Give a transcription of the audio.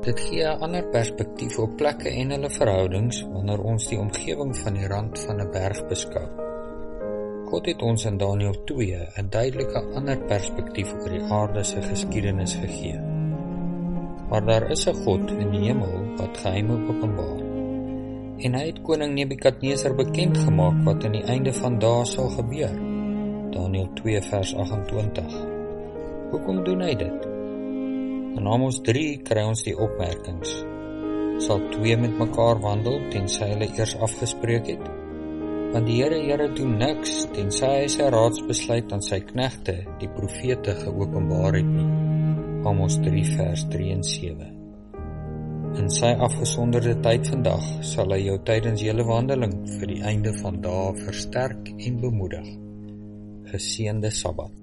Dit gee 'n ander perspektief op plekke en hulle verhoudings wanneer ons die omgewing van die rand van 'n berg beskou. God het ons in Daniël 2 'n duidelike ander perspektief oor die aarde se geskiedenis gegee. Maar daar is 'n God in die hemel wat geheime openbaar. En hy het koning Nebukadneser bekend gemaak wat aan die einde van dae sal gebeur. Daniël 2 vers 28. Hoekom doen hy dit? In Amos 3 kry ons die opmerkings. Sal twee met mekaar wandel tensy hulle eers afgespreek het? Want die Here doen niks tensy hy sy raadsbesluit aan sy knegte, die profete, geopenbaar het nie. Amos 3 vers 3 en 7. In sy afgesonderde tyd vandag sal hy jou tydens julle wandeling vir die einde van dae versterk en bemoedig. Geseënde Sabbat.